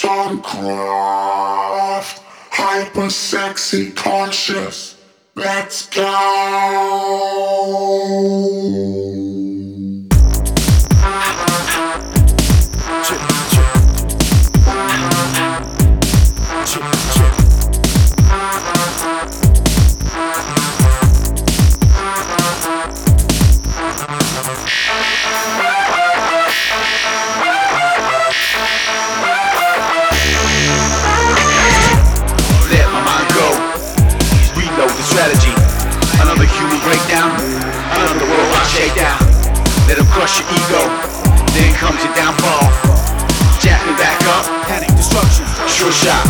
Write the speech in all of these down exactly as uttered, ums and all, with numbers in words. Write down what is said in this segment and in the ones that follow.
Suncraft, hyper sexy conscious. Let's go. Strategy, another human breakdown, another worldwide shakedown. Let them crush your ego, then comes your downfall. Jack me back up, panic, destruction, sure shot.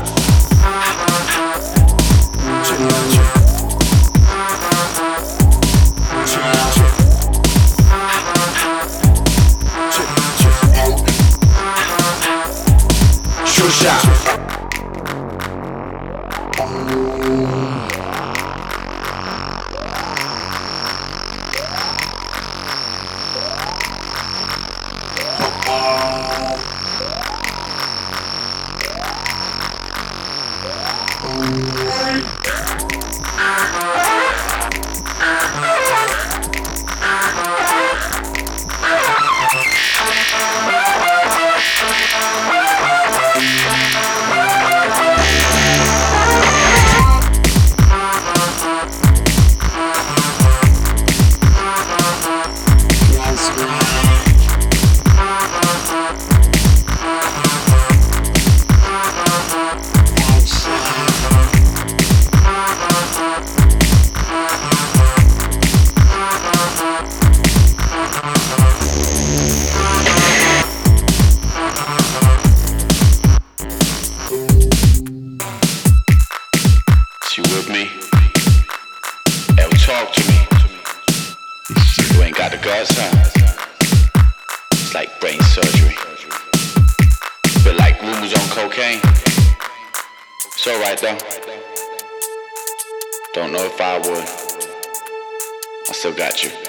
Sure shot. Talk to me. You ain't got the guts, huh? It's like brain surgery. Feel like rumors on cocaine. It's alright though. Don't know if I would. I still got you.